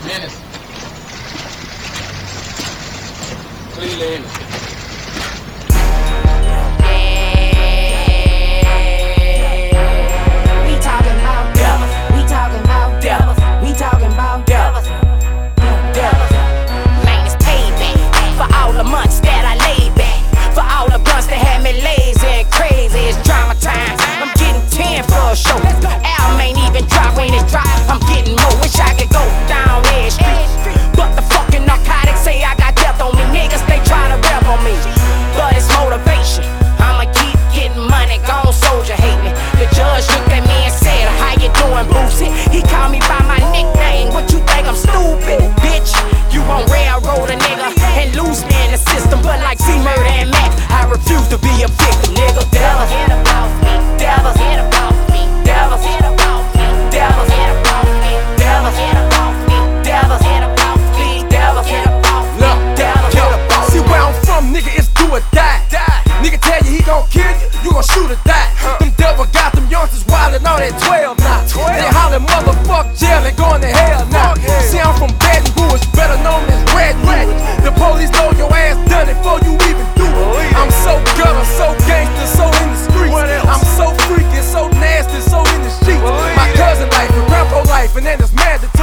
Menace. Cleveland. We talking about devils. We talking about devils. We talking about devils. Devils. Man, it's payback for all the months that I laid back. For all the blunts that had me lazy and crazy. It's drama time. I'm getting 10 for a show. Album ain't even drop when it's drop. I'm getting more. Wish I could go down Ed Street, but the fucking narcotics say I got death on me. Niggas, they try to rap on me, but it's motivation. I'ma keep getting money, gone soldier hate me. The judge looked at me and said, how you doing, Boosie? He called me by my nickname. What you think, I'm stupid? Bitch, you won't railroad a nigga and lose me in the system. But like C-Murder and Mac, I refuse to be a victim, nigga. Devils, get about me. Devils, get about me. Devils, get about me. Devils, get about me. Devils, get about me. Devils, get about me. Devils, get about me. Look, Devils, get about me. see where I'm from, nigga, it's do or die. Nigga tell you he gon' kill you, you gon' shoot or die. Them devil got them youngsters wildin' on that 12 now. They hollin' motherfuck jail and going to hell now. See, I'm from Baton Rouge, better known as Red Rouge. The police know your ass done it before you even do it. I'm so gutter, so gangster, so in the streets. I'm so freaky, so nasty, so in the streets. My cousin life and grandpa life, and then it's mandatory.